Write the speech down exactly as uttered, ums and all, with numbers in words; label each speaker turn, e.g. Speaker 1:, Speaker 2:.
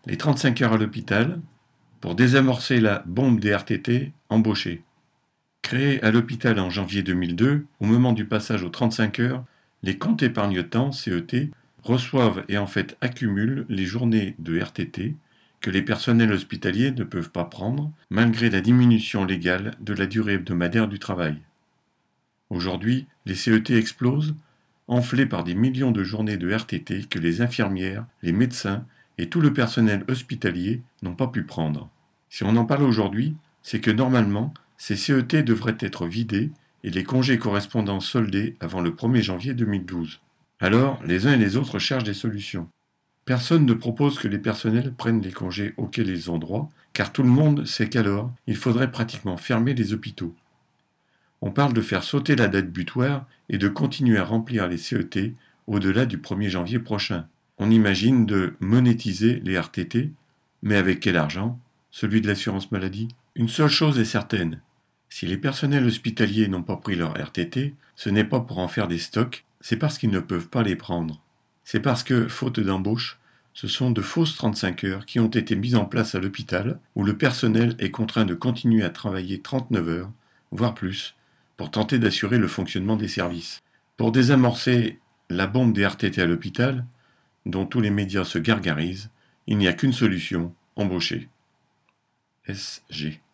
Speaker 1: Les trente-cinq heures à l'hôpital, pour désamorcer la bombe des R T T, embauchés. Créés à l'hôpital en janvier deux mille deux, au moment du passage aux trente-cinq heures, les comptes épargne-temps, C E T, reçoivent et en fait accumulent les journées de R T T que les personnels hospitaliers ne peuvent pas prendre, malgré la diminution légale de la durée hebdomadaire du travail. Aujourd'hui, les C E T explosent, enflés par des millions de journées de R T T que les infirmières, les médecins et tout le personnel hospitalier n'ont pas pu prendre. Si on en parle aujourd'hui, c'est que normalement, ces C E T devraient être vidés et les congés correspondants soldés avant le premier janvier deux mille douze. Alors, les uns et les autres cherchent des solutions. Personne ne propose que les personnels prennent les congés auxquels ils ont droit, car tout le monde sait qu'alors, il faudrait pratiquement fermer les hôpitaux. On parle de faire sauter la date butoir et de continuer à remplir les C E T au-delà du premier janvier prochain. On imagine de monétiser les R T T, mais avec quel argent? Celui de l'assurance maladie? Une seule chose est certaine, si les personnels hospitaliers n'ont pas pris leur R T T, ce n'est pas pour en faire des stocks, c'est parce qu'ils ne peuvent pas les prendre. C'est parce que, faute d'embauche, ce sont de fausses trente-cinq heures qui ont été mises en place à l'hôpital, où le personnel est contraint de continuer à travailler trente-neuf heures, voire plus, pour tenter d'assurer le fonctionnement des services. Pour désamorcer la bombe des R T T à l'hôpital, dont tous les médias se gargarisent, il n'y a qu'une solution, embaucher. S G